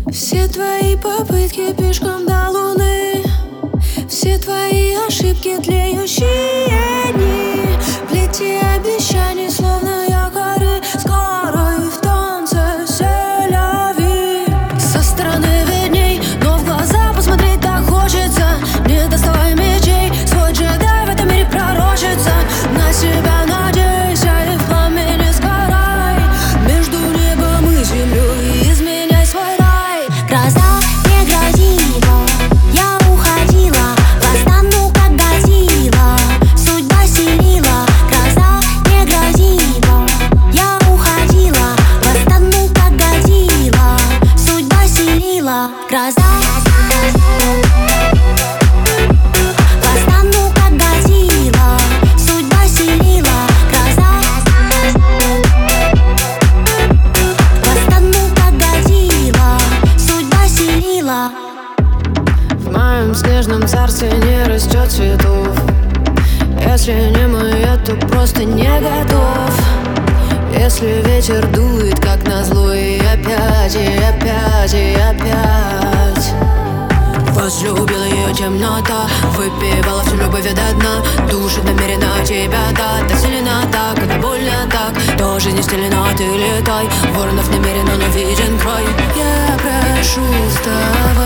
Все твои попытки пешком до луны, все твои ошибки, тлеющие дни, плети обещаний, словно якори, скорой в танце селяви. Со стороны видней, но в глаза посмотреть так хочется. Не доставай мечей, свой джедай в этом мире пророчится. На себя надейся и в пламени сгорай. Между небом и землей изменяй свой рай. Гроза не грозила, я уходила, восстану как Годзилла, судьба селила. Гроза не грозила, я уходила, восстану как Годзилла, судьба селила. Гроза восстану как Годзилла, судьба селила. Гроза восстану как Годзилла, судьба селила. В моем снежном царстве не растет цветов. Если не моя, то просто не готов. Если ветер дует, как назло, и опять, и опять, и опять. Возлюбила ее темнота, выпивала всю любовь до дна. Душит намеренно тебя, да, так сильно так, это больно так. То жизнь не стелена, ты летай. Воронов намеренно, но виден край. Я прошу, вставай.